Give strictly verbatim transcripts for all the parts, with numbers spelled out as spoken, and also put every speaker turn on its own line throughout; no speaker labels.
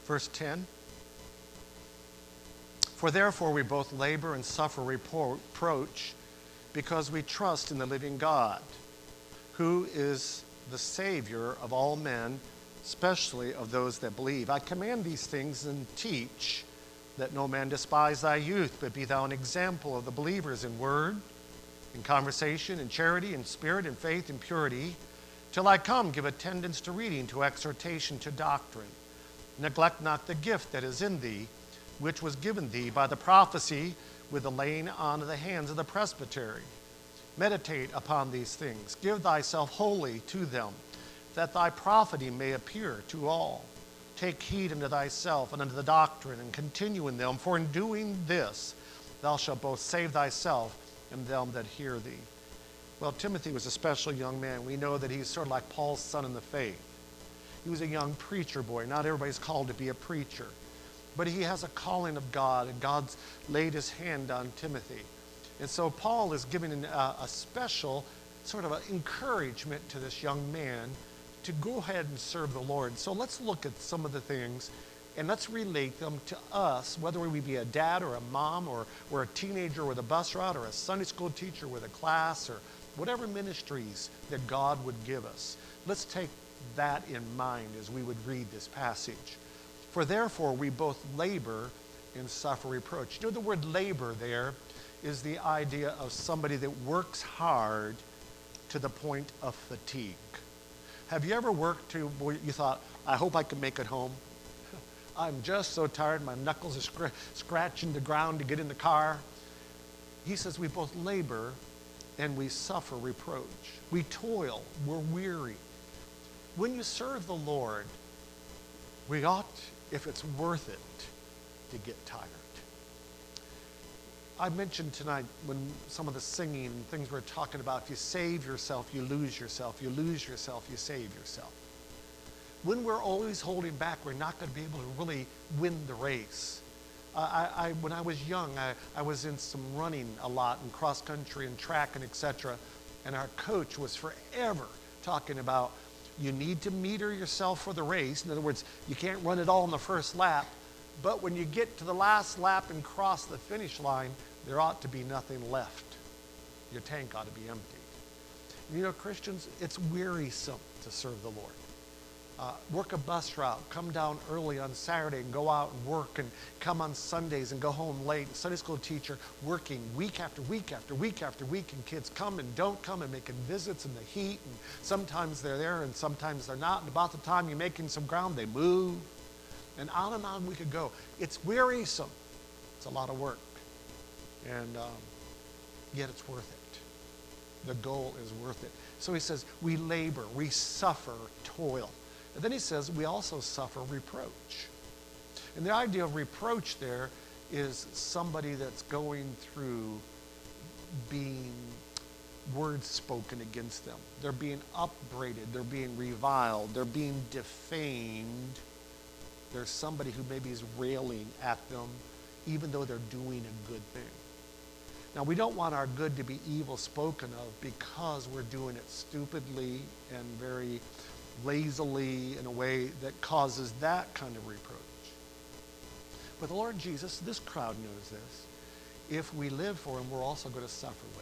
Verse ten. For therefore we both labor and suffer reproach because we trust in the living God, who is the Savior of all men, especially of those that believe. I command these things and teach, that no man despise thy youth, but be thou an example of the believers in word, in conversation, in charity, in spirit, in faith, in purity. Till I come, give attendance to reading, to exhortation, to doctrine. Neglect not the gift that is in thee, which was given thee by the prophecy with the laying on of the hands of the presbytery. Meditate upon these things. Give thyself wholly to them, that thy profiting may appear to all. Take heed unto thyself and unto the doctrine, and continue in them, for in doing this thou shalt both save thyself and them that hear thee. Well, Timothy was a special young man. We know that he's sort of like Paul's son in the faith. He was a young preacher boy. Not everybody's called to be a preacher. But he has a calling of God, and God's laid his hand on Timothy. And so Paul is giving a, a special sort of an encouragement to this young man to go ahead and serve the Lord. So let's look at some of the things, and let's relate them to us, whether we be a dad or a mom, or, or a teenager with a bus route, or a Sunday school teacher with a class, or whatever ministries that God would give us. Let's take that in mind as we would read this passage. For therefore we both labor and suffer reproach. You know, the word labor there is the idea of somebody that works hard to the point of fatigue. Have you ever worked to where you thought, I hope I can make it home? I'm just so tired, my knuckles are scr- scratching the ground to get in the car. He says we both labor and we suffer reproach. We toil, we're weary. When you serve the Lord, we ought, if it's worth it, to get tired. I mentioned tonight when some of the singing and things we were talking about, if you save yourself, you lose yourself. You lose yourself, you save yourself. When we're always holding back, we're not going to be able to really win the race. Uh, I, I, when I was young, I, I was in some running a lot, in cross country and track and et cetera. And our coach was forever talking about, you need to meter yourself for the race. In other words, you can't run it all in the first lap. But when you get to the last lap and cross the finish line, there ought to be nothing left. Your tank ought to be empty. You know, Christians, it's wearisome to serve the Lord. Uh, work a bus route, come down early on Saturday and go out and work, and come on Sundays and go home late. Sunday school teacher working week after week after week after week, and kids come and don't come and making visits in the heat, and sometimes they're there and sometimes they're not, and about the time you're making some ground, they move, and on and on we could go. It's wearisome. It's a lot of work, and um, yet it's worth it. The goal is worth it. So he says, we labor, we suffer, toil. And then he says, we also suffer reproach. And the idea of reproach there is somebody that's going through being words spoken against them. They're being upbraided. They're being reviled. They're being defamed. There's somebody who maybe is railing at them, even though they're doing a good thing. Now, we don't want our good to be evil spoken of because we're doing it stupidly and very lazily in a way that causes that kind of reproach. But the Lord Jesus, this crowd knows this. If we live for him, we're also going to suffer with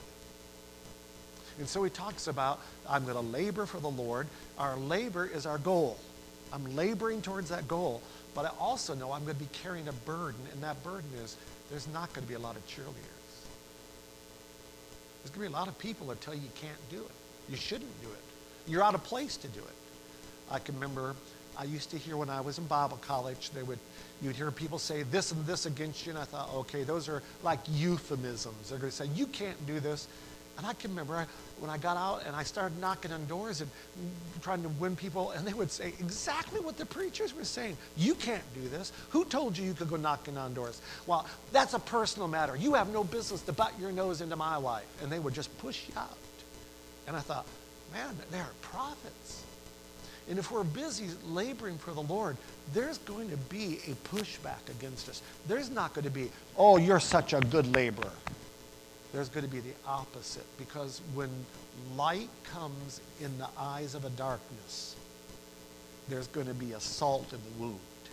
it. And so he talks about, I'm going to labor for the Lord. Our labor is our goal. I'm laboring towards that goal. But I also know I'm going to be carrying a burden, and that burden is there's not going to be a lot of cheerleaders. There's going to be a lot of people that tell you you can't do it. You shouldn't do it. You're out of place to do it. I can remember, I used to hear when I was in Bible college, they would, you'd hear people say this and this against you, and I thought, okay, those are like euphemisms. They're going to say, you can't do this. And I can remember I, when I got out and I started knocking on doors and trying to win people, and they would say exactly what the preachers were saying. You can't do this. Who told you you could go knocking on doors? Well, that's a personal matter. You have no business to butt your nose into my life. And they would just push you out. And I thought, man, they're prophets. And if we're busy laboring for the Lord, there's going to be a pushback against us. There's not going to be, oh, you're such a good laborer. There's going to be the opposite, because when light comes in the eyes of a darkness, there's going to be a salt in the wound.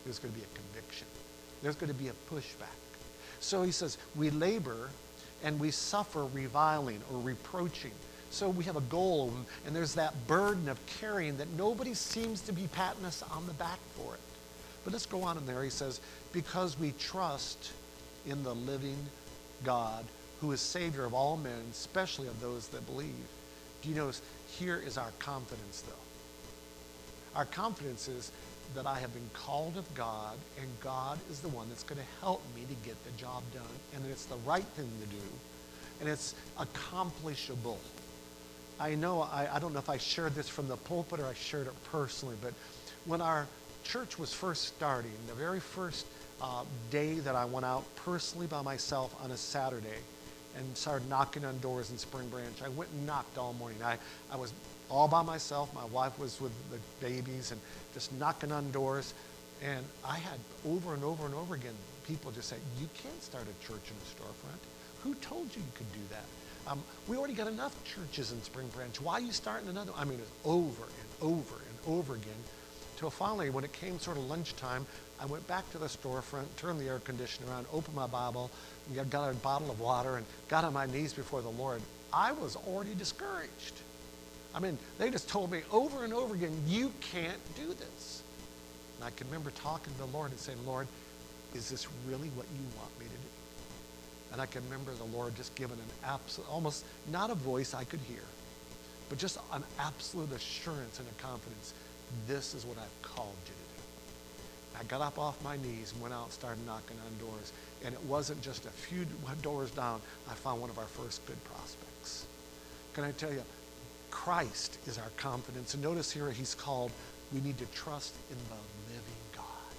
there's going to be a conviction. There's going to be a pushback. So he says, we labor and we suffer reviling or reproaching. So we have a goal, and there's that burden of carrying that nobody seems to be patting us on the back for it. But let's go on in there. He says, because we trust in the living God, who is Savior of all men, especially of those that believe. Do you notice, here is our confidence, though. Our confidence is that I have been called of God, and God is the one that's going to help me to get the job done, and that it's the right thing to do, and it's accomplishable. I know, I, I don't know if I shared this from the pulpit or I shared it personally, but when our church was first starting, the very first uh, day that I went out personally by myself on a Saturday and started knocking on doors in Spring Branch, I went and knocked all morning. I, I was all by myself. My wife was with the babies and just knocking on doors. And I had over and over and over again people just say, you can't start a church in a storefront. Who told you you could do that? Um, we already got enough churches in Spring Branch. Why are you starting another? I mean, it was over and over and over again. Till finally, when it came sort of lunchtime, I went back to the storefront, turned the air conditioner on, opened my Bible, and got a bottle of water, and got on my knees before the Lord. I was already discouraged. I mean, they just told me over and over again, you can't do this. And I can remember talking to the Lord and saying, Lord, is this really what you want me to do? And I can remember the Lord just giving an absolute, almost not a voice I could hear, but just an absolute assurance and a confidence. This is what I've called you to do. I got up off my knees and went out and started knocking on doors. And it wasn't just a few doors down, I found one of our first good prospects. Can I tell you, Christ is our confidence. And notice here he's called, we need to trust in the living God.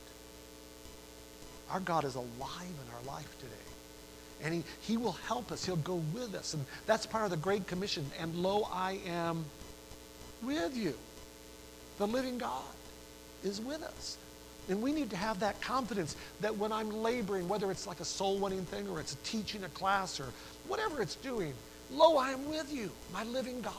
Our God is alive in our life today. And he, he will help us. He'll go with us. And that's part of the Great Commission. And lo, I am with you. The living God is with us. And we need to have that confidence that when I'm laboring, whether it's like a soul-winning thing or it's teaching a class or whatever it's doing, lo, I am with you, my living God.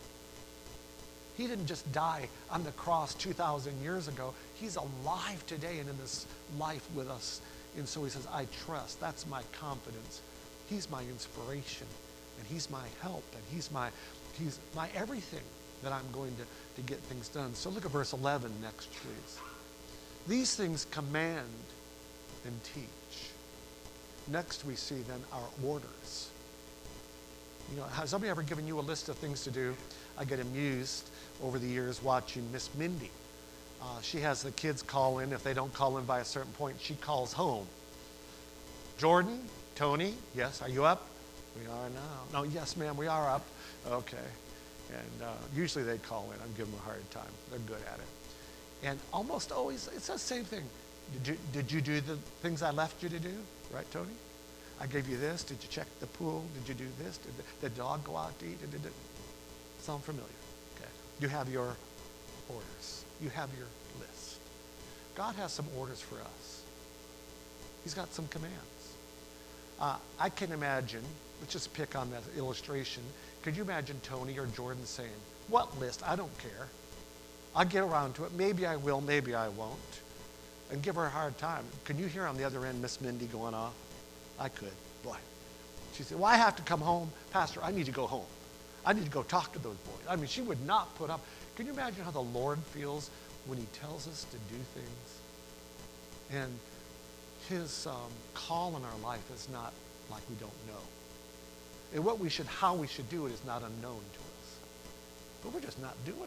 He didn't just die on the cross two thousand years ago. He's alive today and in this life with us. And so he says, I trust. That's my confidence. He's my inspiration, and he's my help, and he's my, he's my everything that I'm going to, to get things done. So look at verse eleven next, please. These things command and teach. Next we see then our orders. You know, has somebody ever given you a list of things to do? I get amused over the years watching Miss Mindy. Uh, she has the kids call in. If they don't call in by a certain point, she calls home. Jordan, Tony, yes, are you up? We are now. No, yes, ma'am, we are up. Okay. And uh, usually they call in. I'm giving them a hard time. They're good at it. And almost always, it's the same thing. Did you, did you do the things I left you to do? Right, Tony? I gave you this. Did you check the pool? Did you do this? Did the, the dog go out to eat? Did, did, did. Sound familiar? Okay. You have your orders. You have your list. God has some orders for us. He's got some commands. Uh, I can imagine, let's just pick on that illustration. Could you imagine Tony or Jordan saying, what list? I don't care. I'll get around to it. Maybe I will, maybe I won't. And give her a hard time. Can you hear on the other end Miss Mindy going off? I could. Boy. She said, well, I have to come home. Pastor, I need to go home. I need to go talk to those boys. I mean, she would not put up. Can you imagine how the Lord feels when he tells us to do things? And his um, call in our life is not like we don't know. And what we should, how we should do it is not unknown to us. But we're just not doing it.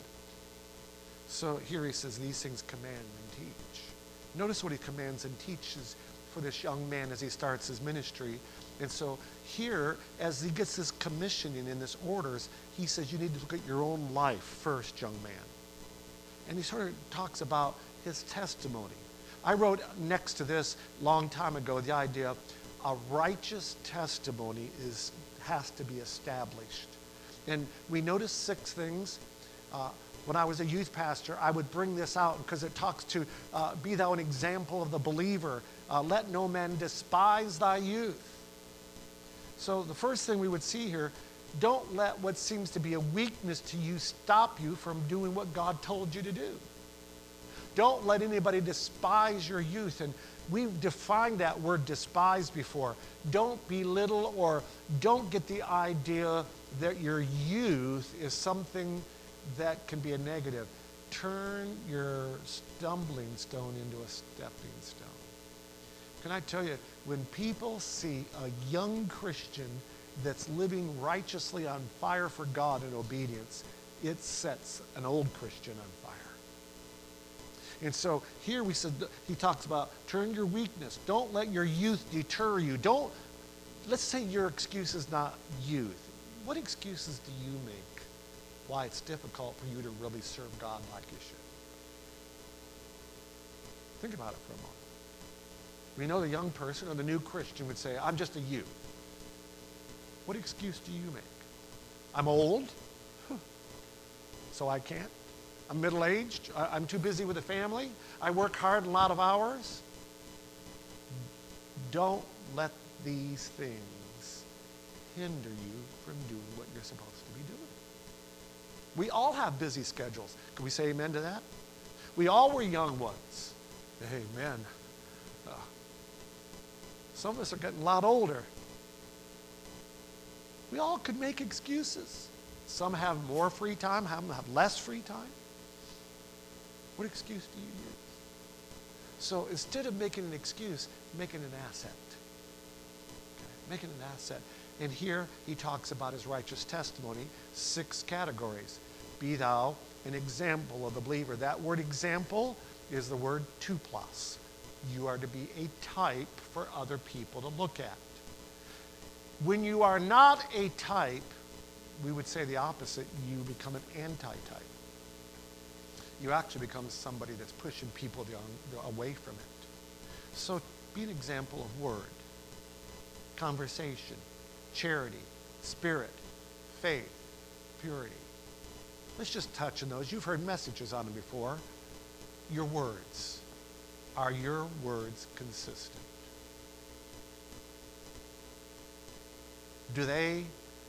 So here he says, these things command and teach. Notice what he commands and teaches for this young man as he starts his ministry. And so here, as he gets this commissioning in this orders, he says you need to look at your own life first, young man. And he sort of talks about his testimony. I wrote next to this long time ago the idea of a righteous testimony is has to be established. And we notice six things. Uh, when I was a youth pastor, I would bring this out because it talks to uh, be thou an example of the believer. Uh, let no man despise thy youth. So the first thing we would see here, don't let what seems to be a weakness to you stop you from doing what God told you to do. Don't let anybody despise your youth. And we've defined that word despise before. Don't belittle or don't get the idea that your youth is something that can be a negative. Turn your stumbling stone into a stepping stone. Can I tell you, when people see a young Christian that's living righteously on fire for God and obedience, it sets an old Christian on fire. And so here we said, he talks about turn your weakness. Don't let your youth deter you. Don't, let's say your excuse is not youth. What excuses do you make why it's difficult for you to really serve God like you should? Think about it for a moment. We know the young person or the new Christian would say, I'm just a youth. What excuse do you make? I'm old, so I can't. I'm middle-aged. I'm too busy with the family. I work hard a lot of hours. Don't let these things hinder you from doing what you're supposed to be doing. We all have busy schedules. Can we say amen to that? We all were young ones. Amen. Uh, some of us are getting a lot older. We all could make excuses. Some have more free time, some have less free time. What excuse do you use? So instead of making an excuse, make it an asset. Okay? Make it an asset. And here he talks about his righteous testimony, six categories. Be thou an example of the believer. That word example is the word tuplos. You are to be a type for other people to look at. When you are not a type, we would say the opposite, you become an anti-type. You actually become somebody that's pushing people away from it. So be an example of word, conversation, charity, spirit, faith, purity. Let's just touch on those. You've heard messages on them before. Your words. Are your words consistent? Do they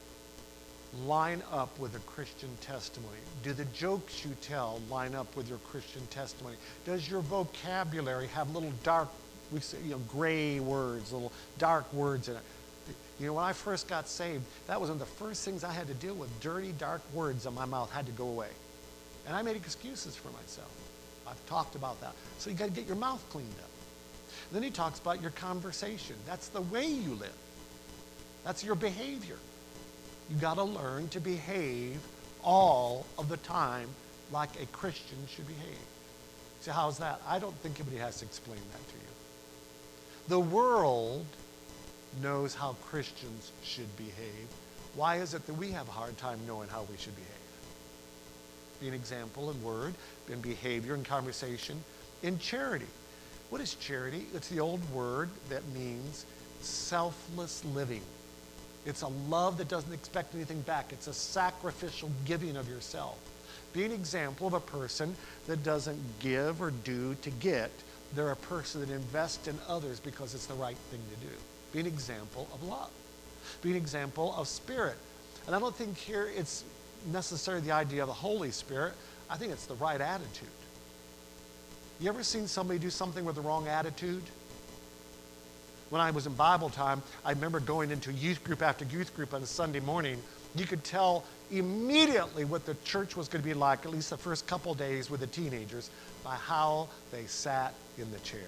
line up with a Christian testimony? Do the jokes you tell line up with your Christian testimony? Does your vocabulary have little dark, we say, you know, gray words, little dark words in it? You know, when I first got saved, that was one of the first things I had to deal with. Dirty, dark words in my mouth had to go away. And I made excuses for myself. I've talked about that. So you got to get your mouth cleaned up. Then he talks about your conversation. That's the way you live. That's your behavior. You got to learn to behave all of the time like a Christian should behave. See, how's that? I don't think anybody has to explain that to you. The world knows how Christians should behave. Why is it that we have a hard time knowing how we should behave? Be an example in word, in behavior, in conversation, in charity. What is charity? It's the old word that means selfless living. It's a love that doesn't expect anything back. It's a sacrificial giving of yourself. Be an example of a person that doesn't give or do to get. They're a person that invests in others because it's the right thing to do. Be an example of love. Be an example of spirit. And I don't think here it's necessarily the idea of the Holy Spirit. I think it's the right attitude. You ever seen somebody do something with the wrong attitude? When I was in Bible time, I remember going into youth group after youth group on a Sunday morning. You could tell immediately what the church was going to be like, at least the first couple days with the teenagers, by how they sat in the chair.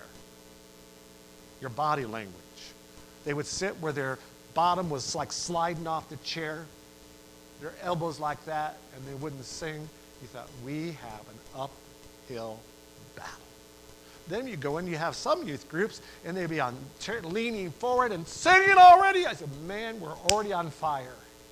Your body language. They would sit where their bottom was like sliding off the chair, their elbows like that, and they wouldn't sing. You thought, we have an uphill battle. Then you go in, you have some youth groups, and they'd be on chair, leaning forward and singing already. I said, man, we're already on fire.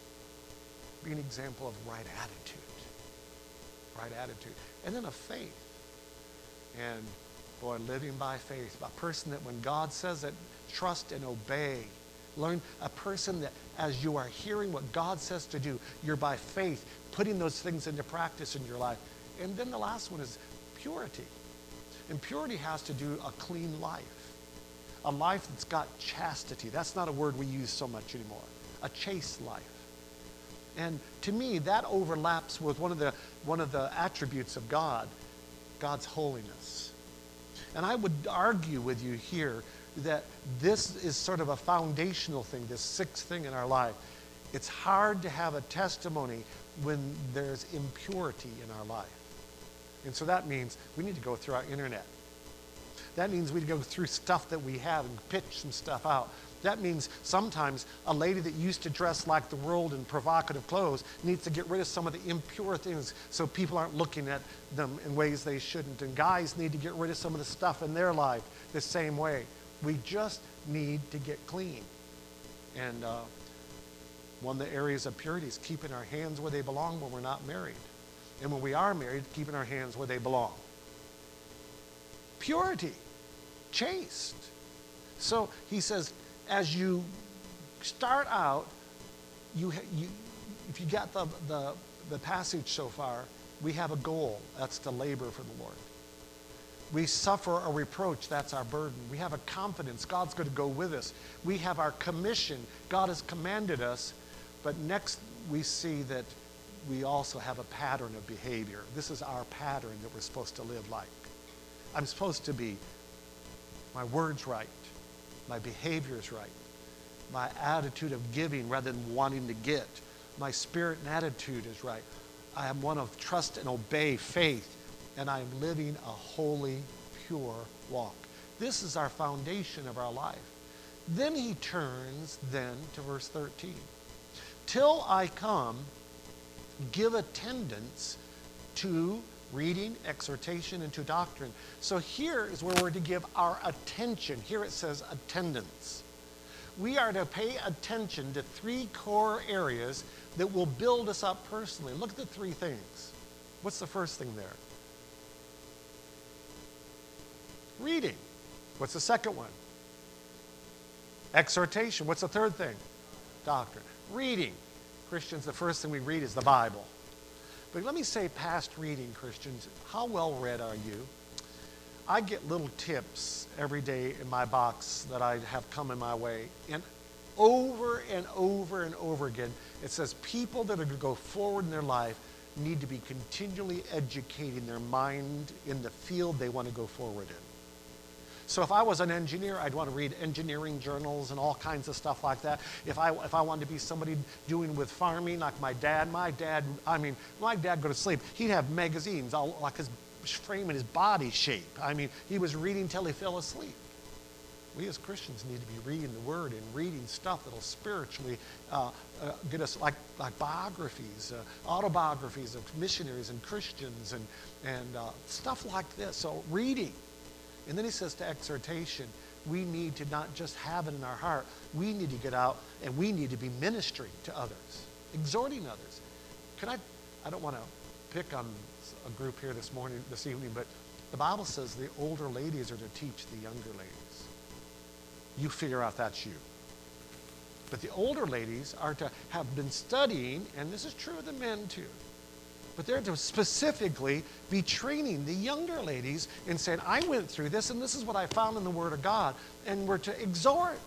Be an example of right attitude. Right attitude. And then of faith. And boy, living by faith. A person that when God says it, trust and obey. Learn a person that as you are hearing what God says to do, you're by faith putting those things into practice in your life. And then the last one is purity. And purity has to do a clean life. A life that's got chastity. That's not a word we use so much anymore. A chaste life. And to me, that overlaps with one of the one of the attributes of God. God's holiness. And I would argue with you here that this is sort of a foundational thing, this sixth thing in our life. It's hard to have a testimony when there's impurity in our life. And so that means we need to go through our internet. That means we go through stuff that we have and pitch some stuff out. That means sometimes a lady that used to dress like the world in provocative clothes needs to get rid of some of the impure things so people aren't looking at them in ways they shouldn't. And guys need to get rid of some of the stuff in their life the same way. We just need to get clean. And uh, one of the areas of purity is keeping our hands where they belong when we're not married. And when we are married, keeping our hands where they belong. Purity. Chaste. So he says, as you start out, you, you if you got the, the, the passage so far, we have a goal. That's to labor for the Lord. We suffer a reproach. That's our burden. We have a confidence. God's going to go with us. We have our commission. God has commanded us. But next we see that we also have a pattern of behavior. This is our pattern that we're supposed to live like. I'm supposed to be, my word's right. My behavior's right. My attitude of giving rather than wanting to get. My spirit and attitude is right. I am one of trust and obey, faith, and I am living a holy, pure walk. This is our foundation of our life. Then he turns then to verse thirteen. Till I come, give attendance to reading, exhortation, and to doctrine. So here is where we're to give our attention. Here it says attendance. We are to pay attention to three core areas that will build us up personally. Look at the three things. What's the first thing there? Reading. What's the second one? Exhortation. What's the third thing? Doctrine. Reading. Christians, the first thing we read is the Bible. But let me say past reading, Christians, how well read are you? I get little tips every day in my box that I have come in my way. And over and over and over again, it says people that are going to go forward in their life need to be continually educating their mind in the field they want to go forward in. So if I was an engineer, I'd want to read engineering journals and all kinds of stuff like that. If I, if I wanted to be somebody doing with farming, like my dad, my dad, I mean, my dad go to sleep, he'd have magazines, all like his frame and his body shape. I mean, he was reading till he fell asleep. We as Christians need to be reading the Word and reading stuff that'll spiritually uh, uh, get us, like, like biographies, uh, autobiographies of missionaries and Christians and, and uh, stuff like this. So reading. And then he says to exhortation, we need to not just have it in our heart, we need to get out and we need to be ministering to others, exhorting others. Can I, I don't want to pick on a group here this morning, this evening, but the Bible says the older ladies are to teach the younger ladies. You figure out that's you. But the older ladies are to have been studying, and this is true of the men too, but they're to specifically be training the younger ladies and saying, I went through this and this is what I found in the Word of God. And we're to exhort.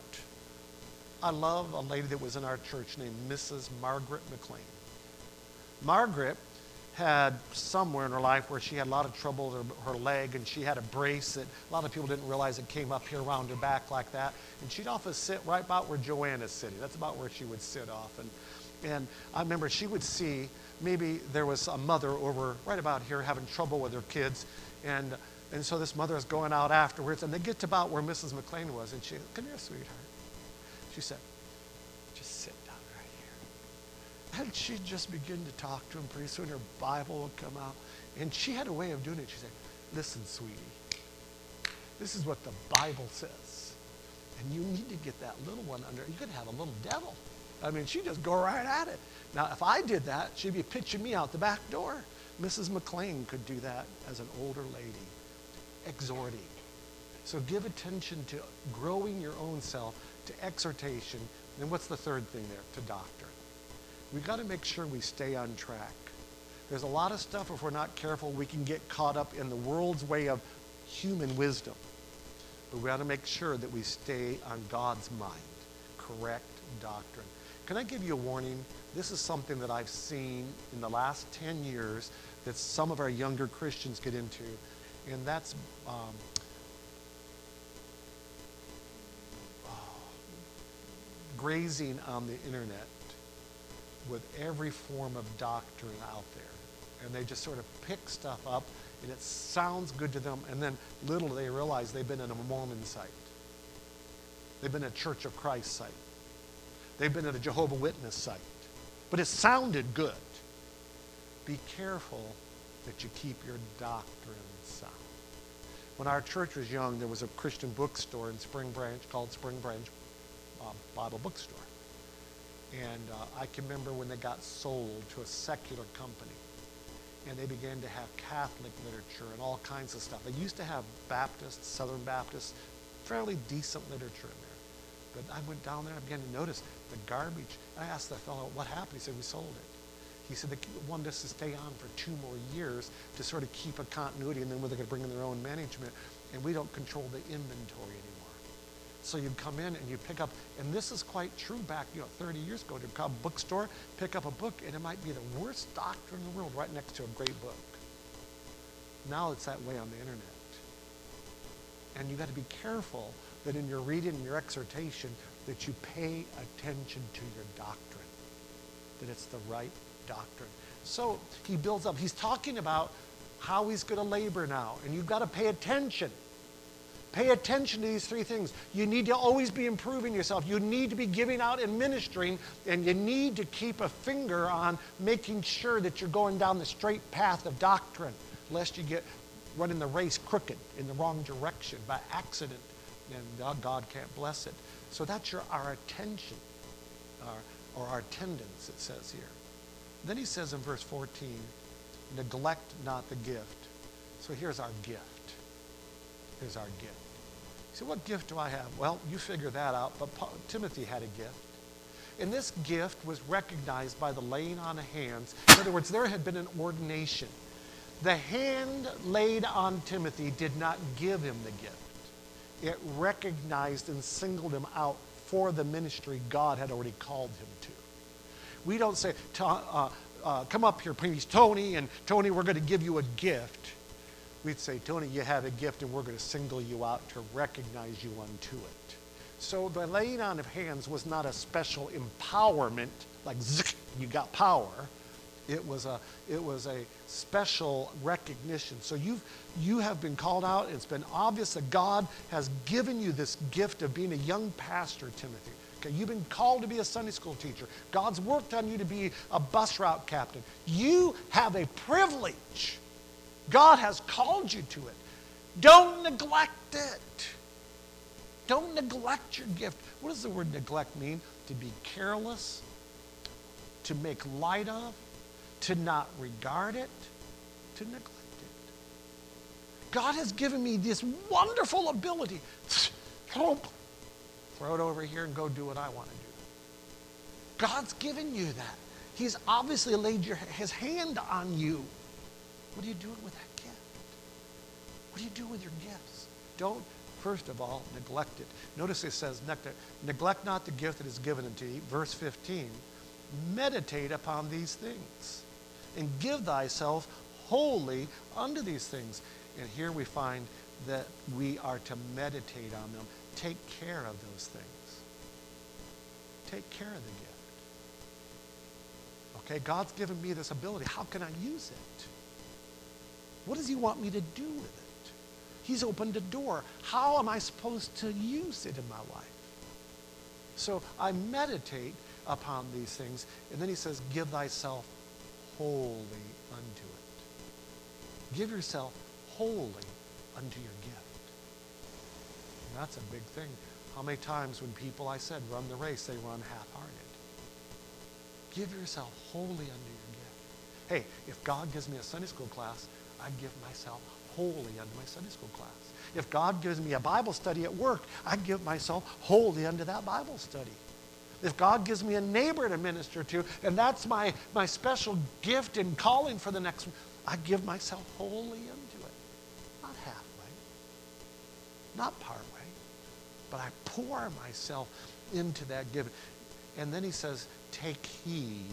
I love a lady that was in our church named Missus Margaret McLean. Margaret had somewhere in her life where she had a lot of trouble with her, her leg, and she had a brace that a lot of people didn't realize it came up here around her back like that. And she'd often sit right about where Joanna's sitting. That's about where she would sit often. And I remember she would see, maybe there was a mother over right about here having trouble with her kids. And and so this mother is going out afterwards, and they get to about where Missus McLean was, and she, come here, sweetheart. She said, just sit down right here. And she'd just begin to talk to him. Pretty soon her Bible would come out. And she had a way of doing it. She said, listen, sweetie, this is what the Bible says. And you need to get that little one under. You could have a little devil. I mean, she'd just go right at it. Now, if I did that, she'd be pitching me out the back door. Missus McLean could do that as an older lady, exhorting. So give attention to growing your own self, to exhortation. And what's the third thing there? To doctrine. We've got to make sure we stay on track. There's a lot of stuff, if we're not careful, we can get caught up in the world's way of human wisdom. But we got to make sure that we stay on God's mind. Correct doctrine. Can I give you a warning? This is something that I've seen in the last ten years that some of our younger Christians get into, and that's um, oh, grazing on the internet with every form of doctrine out there. And they just sort of pick stuff up, and it sounds good to them, and then little do they realize they've been in a Mormon site. They've been at a Church of Christ site. They've been at a Jehovah Witness site. But it sounded good. Be careful that you keep your doctrine sound. When our church was young, there was a Christian bookstore in Spring Branch called Spring Branch uh, Bible Bookstore. And uh, I can remember when they got sold to a secular company. And they began to have Catholic literature and all kinds of stuff. They used to have Baptist, Southern Baptist, fairly decent literature in there. But I went down there and I began to notice the garbage. I asked the fellow, what happened? He said, we sold it. He said they wanted us to stay on for two more years to sort of keep a continuity, and then they're going to bring in their own management, and we don't control the inventory anymore. So you'd come in and you pick up, and this is quite true back, you know, thirty years ago, to come to a bookstore, pick up a book, and it might be the worst doctrine in the world right next to a great book. Now it's that way on the internet. And you've got to be careful that in your reading and your exhortation that you pay attention to your doctrine, that it's the right doctrine. So he builds up. He's talking about how he's going to labor now, and you've got to pay attention. Pay attention to these three things. You need to always be improving yourself. You need to be giving out and ministering, and you need to keep a finger on making sure that you're going down the straight path of doctrine, lest you get running the race crooked in the wrong direction by accident, and God can't bless it. So that's your our attention, our, or our attendance, it says here. Then he says in verse fourteen, neglect not the gift. So here's our gift. Here's our gift. So what gift do I have? Well, you figure that out, but Paul, Timothy had a gift. And this gift was recognized by the laying on of hands. In other words, there had been an ordination. The hand laid on Timothy did not give him the gift. It recognized and singled him out for the ministry God had already called him to. We don't say, uh, uh, come up here, please, Tony, and Tony, we're going to give you a gift. We'd say, Tony, you have a gift, and we're going to single you out to recognize you unto it. So the laying on of hands was not a special empowerment, like zzz, you got power. It was a it was a special recognition. So you've you have been called out. It's been obvious that God has given you this gift of being a young pastor, Timothy. Okay, you've been called to be a Sunday school teacher. God's worked on you to be a bus route captain. You have a privilege. God has called you to it. Don't neglect it. Don't neglect your gift. What does the word neglect mean? To be careless, to make light of, to not regard it, to neglect it. God has given me this wonderful ability. Throw it over here and go do what I want to do. God's given you that. He's obviously laid your, his hand on you. What are you doing with that gift? What do you do with your gifts? Don't, first of all, neglect it. Notice it says, neglect not the gift that is given unto thee. Verse fifteen, meditate upon these things, and give thyself wholly unto these things. And here we find that we are to meditate on them. Take care of those things. Take care of the gift. Okay, God's given me this ability. How can I use it? What does he want me to do with it? He's opened a door. How am I supposed to use it in my life? So I meditate upon these things, and then he says, give thyself wholly unto it. Give yourself wholly unto your gift. And that's a big thing. How many times when people, I said, run the race, they run half-hearted. Give yourself wholly unto your gift. Hey, if God gives me a Sunday school class, I give myself wholly unto my Sunday school class. If God gives me a Bible study at work, I give myself wholly unto that Bible study. If God gives me a neighbor to minister to, and that's my, my special gift and calling for the next one, I give myself wholly unto it. Not halfway, not partway, but I pour myself into that giving. And then he says, take heed.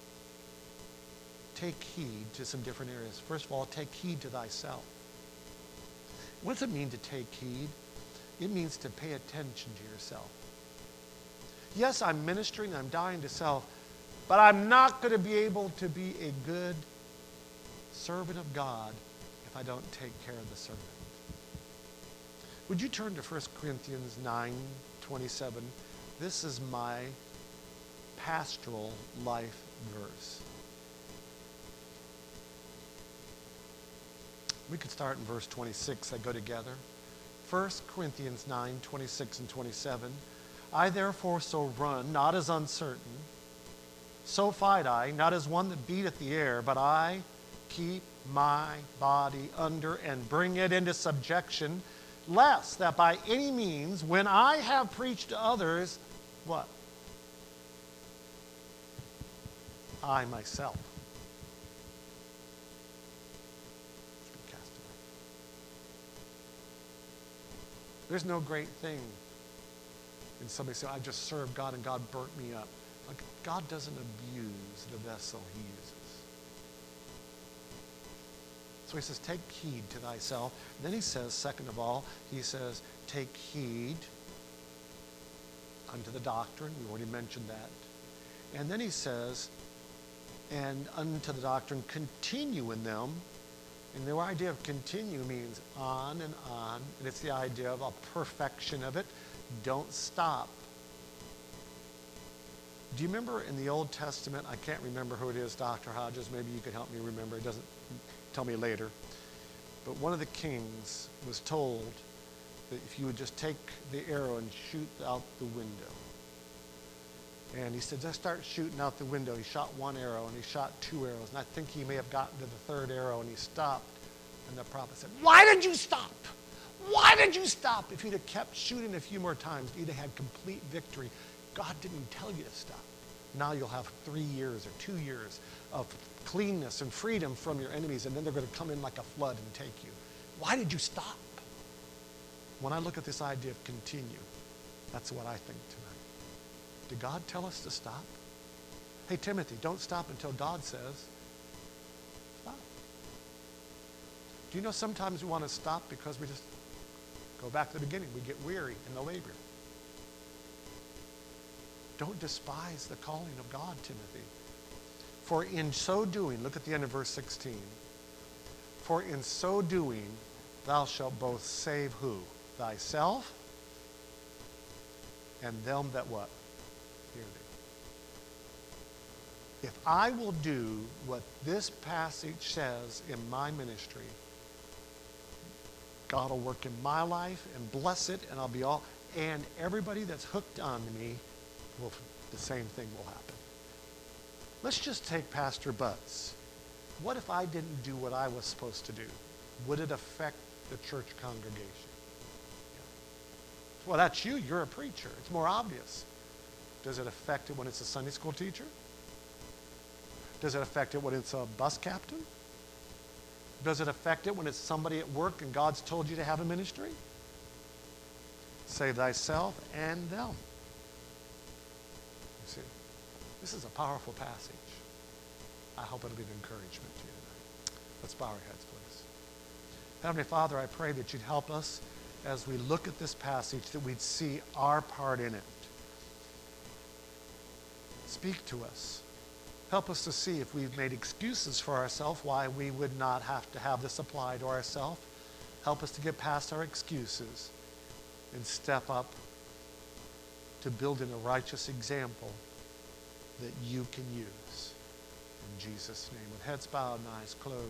Take heed to some different areas. First of all, take heed to thyself. What does it mean to take heed? It means to pay attention to yourself. Yes, I'm ministering, I'm dying to self, but I'm not going to be able to be a good servant of God if I don't take care of the servant. Would you turn to First Corinthians nine twenty-seven? This is my pastoral life verse. We could start in verse twenty-six. They go together. First Corinthians nine twenty-six and twenty-seven. I therefore so run, not as uncertain, so fight I, not as one that beateth the air, but I keep my body under and bring it into subjection, lest that by any means, when I have preached to others, what? I myself should be cast away. There's no great thing in somebody saying, I just served God and God burnt me up. Like, God doesn't abuse the vessel he uses. So he says, take heed to thyself. And then he says, second of all, he says, take heed unto the doctrine. We already mentioned that. And then he says, and unto the doctrine, continue in them. And the idea of continue means on and on. And it's the idea of a perfection of it. Don't stop. Do you remember in the Old Testament, I can't remember who it is, Doctor Hodges, maybe you could help me remember. It doesn't tell me later. But one of the kings was told that if you would just take the arrow and shoot out the window. And he said, just start shooting out the window. He shot one arrow and he shot two arrows. And I think he may have gotten to the third arrow and he stopped. And the prophet said, why did you stop? Why did you stop? If you'd have kept shooting a few more times, you'd have had complete victory. God didn't tell you to stop. Now you'll have three years or two years of cleanness and freedom from your enemies, and then they're going to come in like a flood and take you. Why did you stop? When I look at this idea of continue, that's what I think tonight. Did God tell us to stop? Hey, Timothy, don't stop until God says stop. Do you know sometimes we want to stop because we just go back to the beginning. We get weary in the labor. Don't despise the calling of God, Timothy. For in so doing, look at the end of verse sixteen. For in so doing, thou shalt both save who? Thyself and them that what? Hear thee. If I will do what this passage says in my ministry, God will work in my life and bless it, and I'll be all, and everybody that's hooked on me, will, the same thing will happen. Let's just take Pastor Butts. What if I didn't do what I was supposed to do? Would it affect the church congregation? Yeah. Well, that's you. You're a preacher. It's more obvious. Does it affect it when it's a Sunday school teacher? Does it affect it when it's a bus captain? Does it affect it when it's somebody at work and God's told you to have a ministry? Save thyself and them. You see, this is a powerful passage. I hope it'll be an encouragement to you tonight. Let's bow our heads, please. Heavenly Father, I pray that you'd help us as we look at this passage, that we'd see our part in it. Speak to us. Help us to see if we've made excuses for ourselves why we would not have to have this apply to ourselves. Help us to get past our excuses and step up to building a righteous example that you can use. In Jesus' name, with heads bowed and eyes closed.